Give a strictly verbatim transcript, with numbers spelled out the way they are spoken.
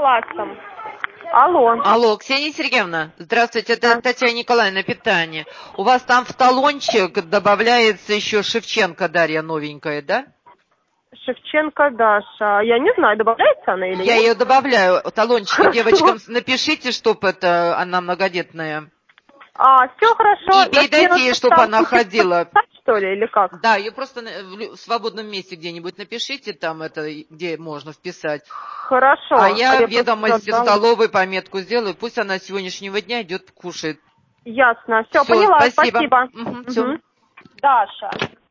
классом. Алло. Алло, Ксения Сергеевна, здравствуйте, это Да. Татьяна Николаевна, питание. У вас там в талончик добавляется еще Шевченко Дарья новенькая, да? Шевченко Даша. Я не знаю, добавляется она или Я нет? ее добавляю, талончик Хорошо. девочкам напишите, чтоб это она многодетная. А, все хорошо. И передайте ей, чтоб она ходила. Что ли, или как? Да, ее просто на- в лю- в свободном месте где-нибудь напишите, там это, где можно вписать. Хорошо. А я я просто ведомость в забрала. столовой пометку сделаю, пусть она с сегодняшнего дня идет кушает. Ясно. Все, Все, поняла. спасибо. Спасибо. Угу, все. Мгм. Даша.